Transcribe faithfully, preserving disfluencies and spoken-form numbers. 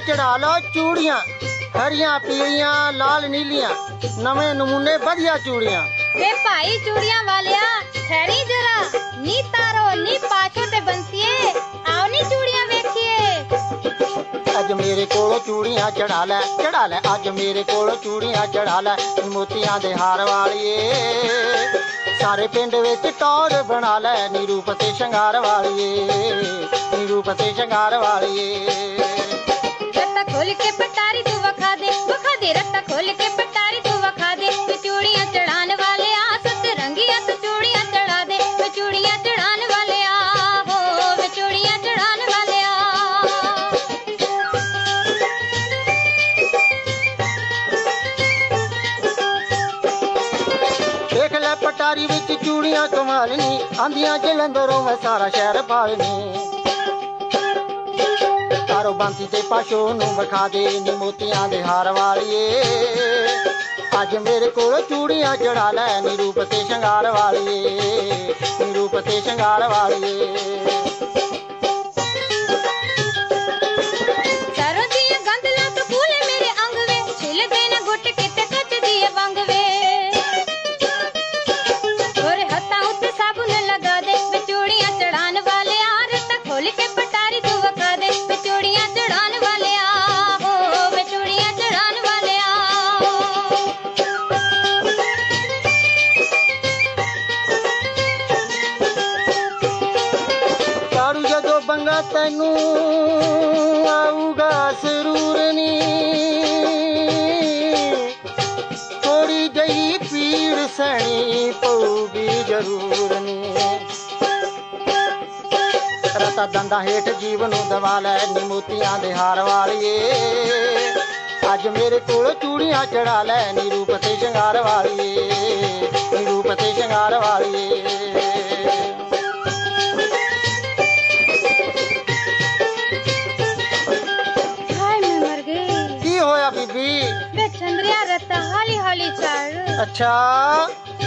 चढ़ा लो चूड़ियां हरियां पीलियां लाल नीलियां नवे नमूने बढ़िया चूड़ियां। वे भाई चूड़ियां वालिया ठहरी जरा नी तारो नी पाछो ते बंसिए आओ नी चूड़ियां वेखिए। अज मेरे कोलों चूड़ियां चढ़ा ले चढ़ा ले अज मेरे कोलों चूड़ियां चढ़ा ले मोतियां दे हार वालिए सारे पिंड विच टौर बना ले नी रूप ते शंगार वालिए नी रूप ते शंगार वालिए। रत्ता खोल के पटारी तू वखा दे वखा दे रत्ता खोल के पटारी तू वखा दे चूड़ियां चढ़ाने वाले आ सत रंगिया तू चूड़ियां चढ़ा दे चूड़ियां चढ़ाने वाले आ हो वे चूड़ियां चढ़ाने वाले आ। देख ले पटारी विच चूड़ियां कमालनी आंदियां जलंधरों में सारा शहर पालनी तारो बांती ते पाशो नू वखा दे नी मोतियां दे हार वालिए अज मेरे कोल चूड़ियां चढ़ा ले नी रूप ते शंगार वालिए नी रूप ते शंगार वालिए। सरों दियां गंदलां तो फूल मेरे अंग वे छिल दे ना गुट के ते कच दिए वंग वे गोरे हत्थां उत्ते साबुन लगा दे वे चूड़ियां चढ़ाने वाले आ रत्ता खोल के पटारी तू वखा दे वे चूड़ियां चढ़ाने वाले आ हो वे चूड़ियां चढ़ाने वाले आ। तारू जदों बंगा तैनू आऊगा जरूर नी थोड़ी जही पीड़ सहनी पऊगी जरूर नी रता दंदा हेठ जीवन दवा लै नी मोतियां दे हार वालिए अज मेरे कोल चूड़ियां चढ़ा लै नी रूप ते शंगार वालिए नी रूप ते शंगार वालिए। हाय मैं मर गई की होया बीबी वे चंद्रिया रत्ता हाली हाली चढ़ अच्छा